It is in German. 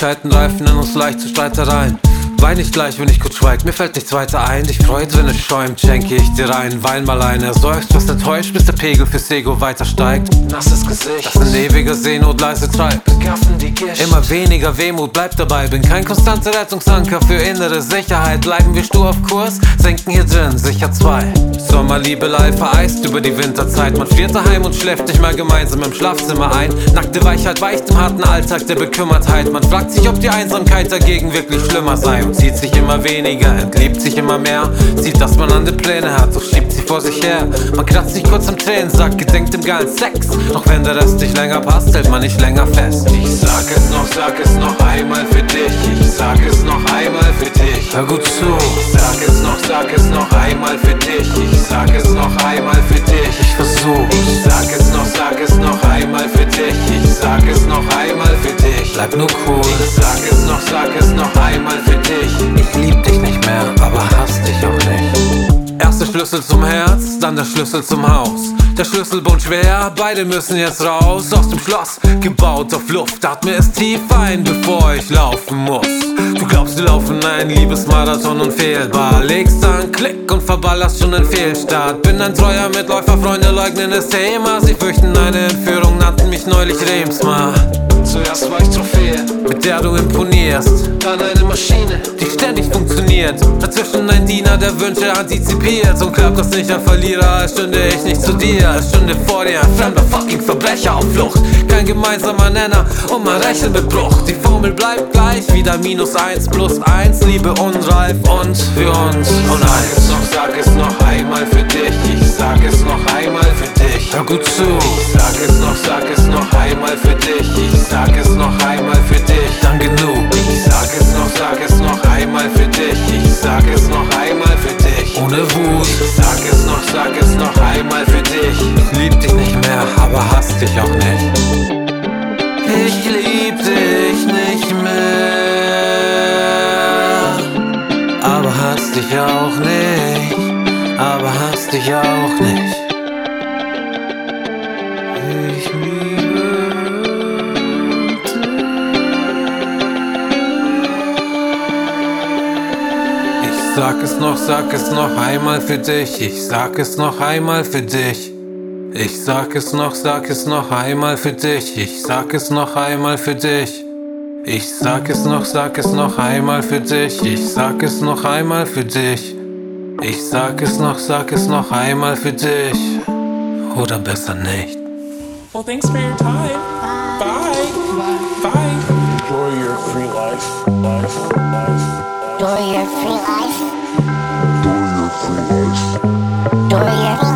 Kleinigkeiten reifen in uns leicht zu Streitereien. Wein nicht gleich, wenn ich kurz schweig, mir fällt nichts weiter ein. Dich freut, wenn es schäumt, schenke ich dir rein. Wein mal ein, er seufzt, was enttäuscht, bis der Pegel fürs Ego weiter steigt. Nasses Gesicht, das in ewiger Seenot leise treibt. Begaffen die Gischt. Immer weniger Wehmut bleibt dabei. Bin kein konstanter Rettungsanker für innere Sicherheit. Bleiben wir stur auf Kurs, senken hier drin sicher 2. Sommerliebelei vereist über die Winterzeit. Man friert daheim und schläft nicht mal gemeinsam im Schlafzimmer ein. Nackte Weichheit weicht im harten Alltag der Bekümmertheit. Man fragt sich, ob die Einsamkeit dagegen wirklich schlimmer sei. Und zieht sich immer weniger, entliebt sich immer mehr. Sieht, dass man andere Pläne hat, doch schiebt sie vor sich her. Man kratzt sich kurz am Tränensack, gedenkt im geilen Sex. Doch wenn der Rest nicht länger passt, hält man nicht länger fest. Ich sag es noch einmal für dich. Ich sag es noch einmal für dich. Hör gut zu. Ich sag es noch einmal für dich. Ich sag es noch einmal für dich. Ich versuch. Ich sag es noch einmal für dich. Ich sag es noch einmal für dich. Bleib nur cool. Ich sag es noch einmal für dich. Ich lieb dich nicht mehr, aber hass dich auch nicht. Erster Schlüssel zum Herz, dann der Schlüssel zum Haus. Der Schlüsselbund schwer, beide müssen jetzt raus aus dem Schloss, gebaut auf Luft. Atme es tief ein, bevor ich laufen muss. Du glaubst, wir laufen ein Liebesmarathon unfehlbar. Legst einen Klick und verballerst schon einen Fehlstart. Bin ein treuer Mitläufer, Freunde leugnen das Thema. Sie fürchten eine Entführung, nannten mich neulich Remsmar. Zuerst war ich Trophäe, mit der du imponierst. dann eine Maschine, die ständig funktioniert. Dazwischen ein Diener, der Wünsche antizipiert. Und klappt das nicht, ein Verlierer, als stünde ich nicht zu dir. Als stünde vor dir ein fremder fucking Verbrecher auf Flucht. Kein gemeinsamer Nenner und man rechnet mit Bruch. Die Formel bleibt gleich, wieder -1 + 1. Liebe unreif und für uns uneins. Sag es noch einmal für dich. Ich sag es noch einmal für dich. Hör gut zu. Ich sag es noch einmal für dich. Ich sag es noch einmal für dich. Dann genug. Ich sag es noch einmal für dich. Ich sag es noch einmal für dich. Ohne Wut. Ich sag es noch einmal für dich. Ich lieb dich nicht mehr, aber hass dich auch nicht. Ich lieb dich nicht mehr, aber hass dich auch nicht. Aber hass dich auch nicht. Ich liebe dich. Ich sag es noch einmal für dich. Ich sag es noch einmal für dich. Ich sag es noch einmal für dich. Ich sag es noch einmal für dich. Ich sag es noch einmal für dich. Ich sag es noch einmal für dich. Ich sag es noch einmal für dich. Oder besser nicht. Well, thanks for your time. Bye. Bye. Enjoy your free life. Enjoy your free life. Enjoy your free life. Enjoy your